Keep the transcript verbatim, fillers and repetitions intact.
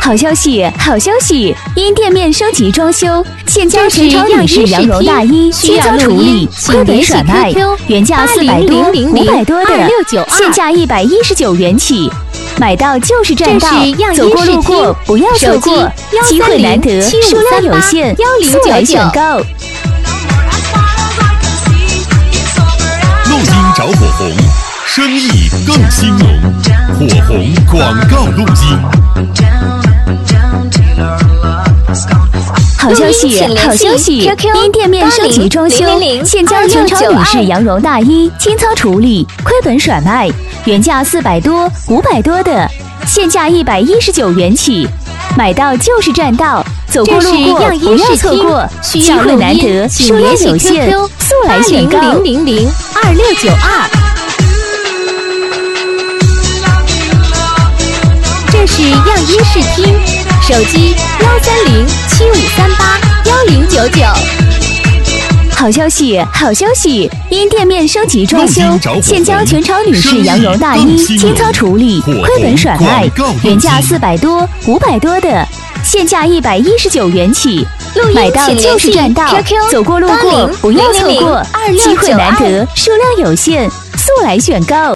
好消息，好消息！因店面升级装修，现将全潮女士羊绒大衣清仓处理，亏本甩卖，原价四百多、五百多的，现价一百一十九元起。买到就是赚到，走过路过不要错过，机会难得，数量有限，速来选购。 录音找火红，生意更兴隆，火红广告录音。 好消息，好消息！因店面升级装修，现将全潮女士羊绒大衣清仓处理，亏本甩卖，原价四百多、五百多的，现价一百一十九元起。买到就是赚到，走过路过不要错过，机会难得，数量有限，速来选购。 零零零二六九二。这是样衣视听，手机幺三零七五三八幺零九九。 好消息，好消息！因店面升级装修，现将全潮女士羊绒大衣清仓处理，亏本甩卖，原价四百多、五百多的，现价一百一十九元起。买到就是赚到，走过路过不要错过，机会难得，数量有限，速来选购。